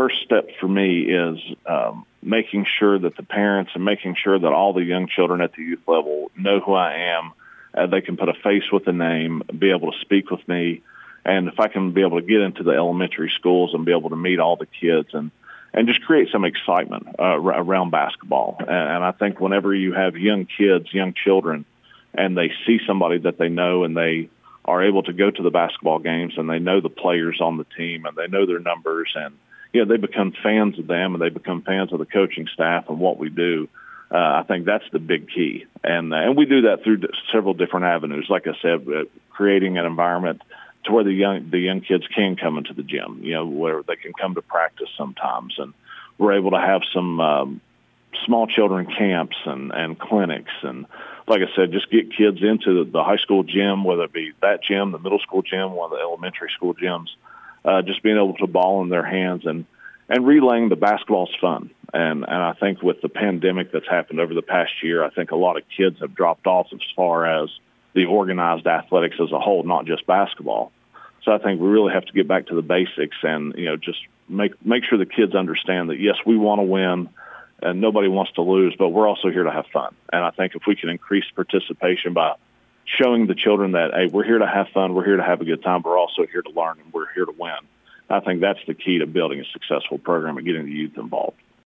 first step for me is making sure that the parents and making sure that all the young children at the youth level know who I am. They can put a face with a name, be able to speak with me. And if I can be able to get into the elementary schools and be able to meet all the kids and just create some excitement around basketball. And I think whenever you have young kids, young children, and they see somebody that they know and they are able to go to the basketball games and they know the players on the team and they know their numbers and, they become fans of them and they become fans of the coaching staff and what we do. I think that's the big key. And we do that through several different avenues. Like I said, creating an environment to where the young kids can come into the gym, where they can come to practice sometimes. And we're able to have some small children camps and clinics. And like I said, just get kids into the high school gym, whether it be that gym, the middle school gym, one of the elementary school gyms, just being able to ball in their hands and relaying the basketball's fun. And I think with the pandemic that's happened over the past year, I think a lot of kids have dropped off as far as the organized athletics as a whole, not just basketball. So I think we really have to get back to the basics and, just make sure the kids understand that, yes, we want to win and nobody wants to lose, but we're also here to have fun. And I think if we can increase participation by showing the children that, hey, we're here to have fun, we're here to have a good time, but we're also here to learn and we're here to win. I think that's the key to building a successful program and getting the youth involved.